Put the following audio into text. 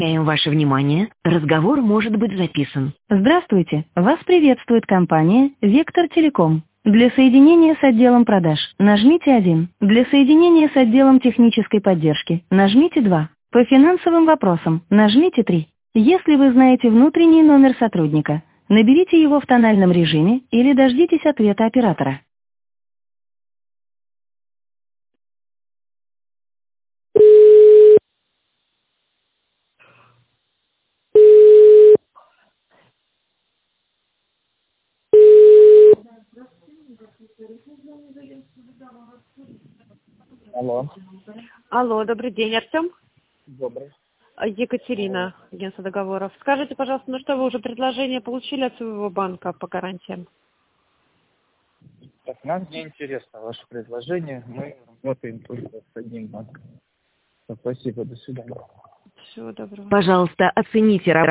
Ваше внимание, разговор может быть записан. Здравствуйте, вас приветствует компания «Вектор Телеком». Для соединения с отделом продаж нажмите 1. Для соединения с отделом технической поддержки нажмите 2. По финансовым вопросам нажмите 3. Если вы знаете внутренний номер сотрудника, наберите его в тональном режиме или дождитесь ответа оператора. Алло, Алло, добрый день, Артем. добрый. Екатерина, агентство договоров. Скажите, пожалуйста, ну что, вы уже предложение получили от своего банка по гарантиям? Так, нам не интересно ваше предложение. Мы работаем только с одним банком. Спасибо, до свидания. Всего доброго. Пожалуйста, оцените работу